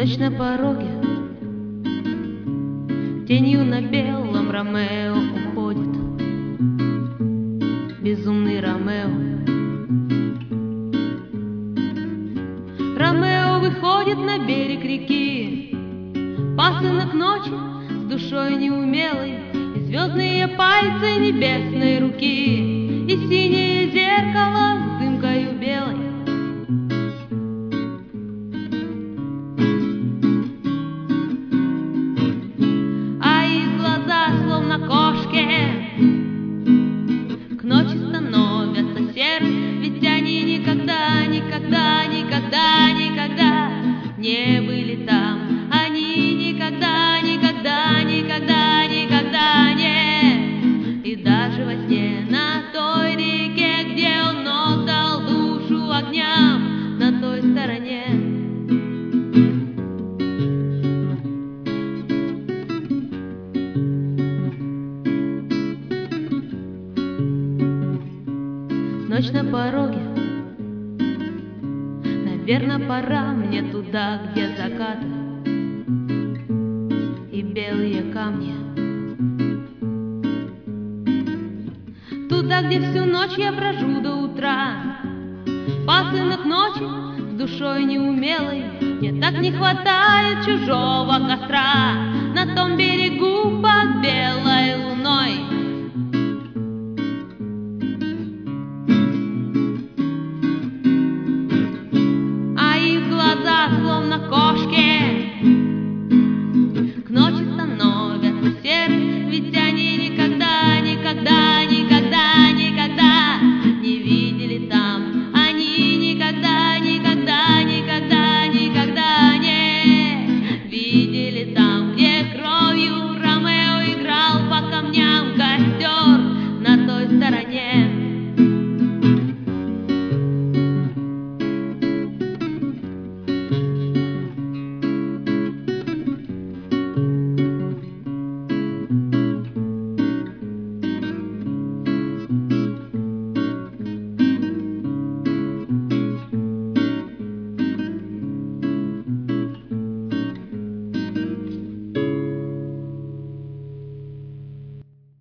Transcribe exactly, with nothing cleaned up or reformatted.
Ночь на пороге, тенью на белом Ромео уходит. Безумный Ромео. Ромео выходит на берег реки, пасынок ночи с душой неумелой, и звездные пальцы небесной руки, и синее зеркало с дымкою белой. К ночи становятся серы, ведь они никогда, никогда, никогда, никогда не были там. Они никогда, никогда, никогда, никогда не. И даже во сне на той реке, где он отдал душу огням, на той стороне. Ночь на пороге, наверно, пора мне туда, где закаты и белые камни. Туда, где всю ночь я брожу до утра, пасынок ночи с душой неумелой. Мне так не хватает чужого костра на том берегу под белой